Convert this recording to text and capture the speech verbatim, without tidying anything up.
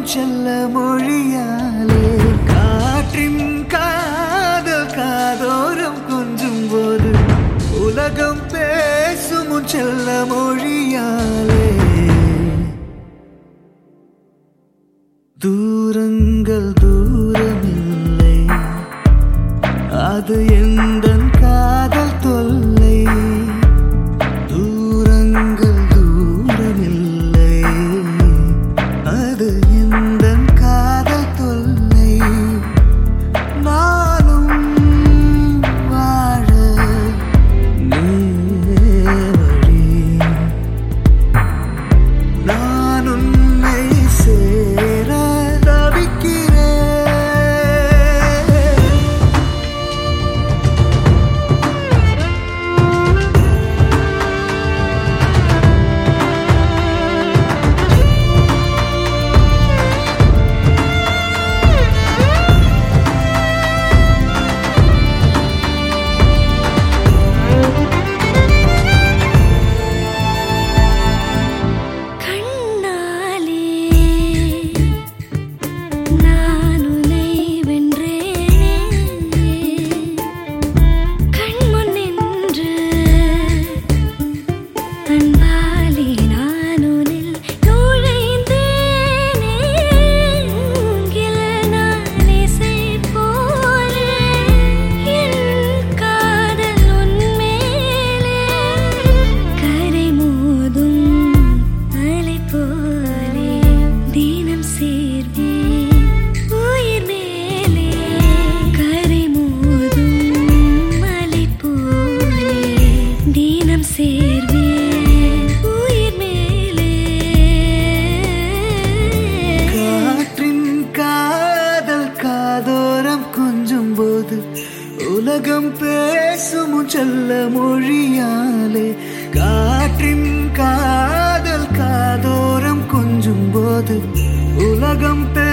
செல்ல மொழியாலே காற்றின் காதல் காதோரம் கொஞ்சும் போது உலகம் பேசும் செல்ல மொழியாலே தூரங்கள் தூரமில்லை அது எந்தன் காதல் தொல்லை தூரங்கள் தூரமில்லை அது எந்தன் காதல் தொல்லை நானும் வாழ நீ வழி நான் உன்னை சேர உலகம் பேசும் செல்ல மொழியாலே காற்றின் காதல் காதோரம் கொஞ்சும் போது உலகம்